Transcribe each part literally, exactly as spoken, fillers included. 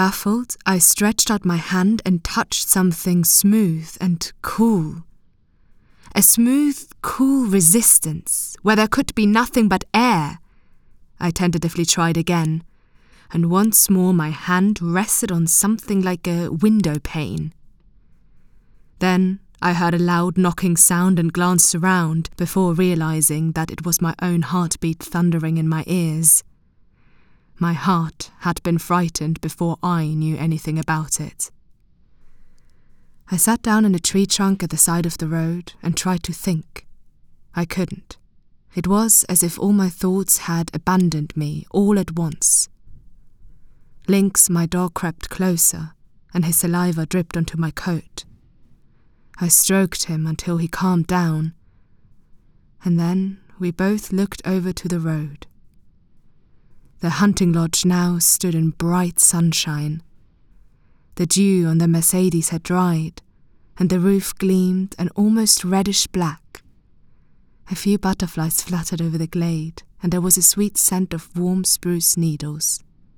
Baffled, I stretched out my hand and touched something smooth and cool. A smooth, cool resistance, where there could be nothing but air. I tentatively tried again, and once more my hand rested on something like a window pane. Then I heard a loud knocking sound and glanced around before realizing that it was my own heartbeat thundering in my ears. My heart had been frightened before I knew anything about it. I sat down in a tree trunk at the side of the road and tried to think. I couldn't. It was as if all my thoughts had abandoned me all at once. Lynx, my dog, crept closer, and his saliva dripped onto my coat. I stroked him until he calmed down, and then we both looked over to the road. The hunting lodge now stood in bright sunshine. The dew on the Mercedes had dried, and the roof gleamed an almost reddish black. A few butterflies fluttered over the glade, and there was a sweet scent of warm spruce needles.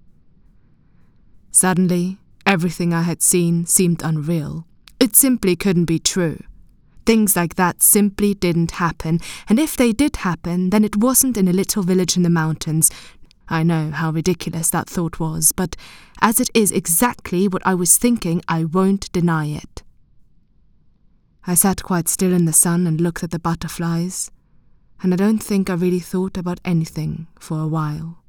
Suddenly, everything I had seen seemed unreal. It simply couldn't be true. Things like that simply didn't happen, and if they did happen, then it wasn't in a little village in the mountains. I know how ridiculous that thought was, but as it is exactly what I was thinking, I won't deny it. I sat quite still in the sun and looked at the butterflies, and I don't think I really thought about anything for a while.